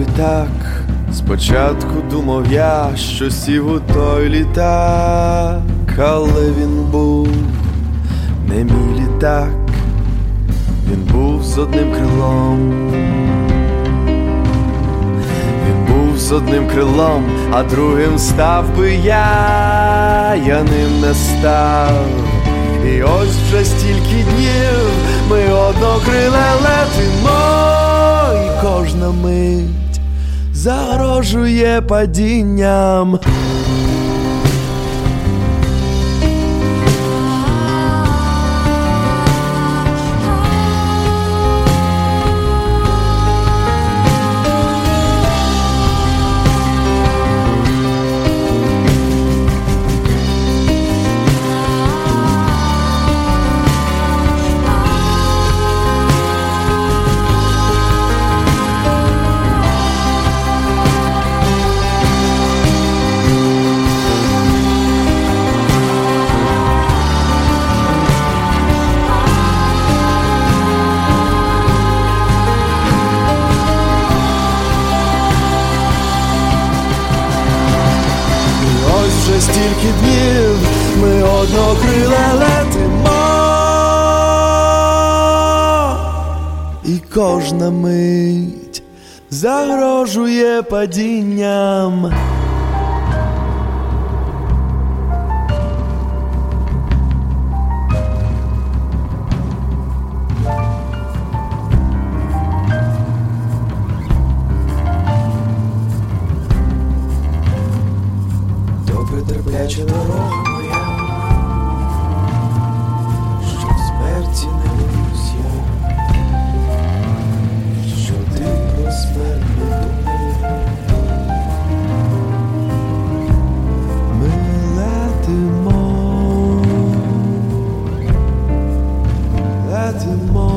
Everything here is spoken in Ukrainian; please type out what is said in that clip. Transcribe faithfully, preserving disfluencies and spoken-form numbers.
літак. Спочатку думав я, що сів у той літак, але він був не мій літак, він був з одним крилом. Він був з одним крилом, а другим став би я, я ним не став. І ось вже стільки днів ми однокриле летимо, і кожна мить загрожує падінням. Вже стільки днів ми однокриле летимо, і кожна мить загрожує падінням. Терпляча дорога моя, що в смерті не боюсь я, що ти про смерть не думаєш. Ми летимо, летимо.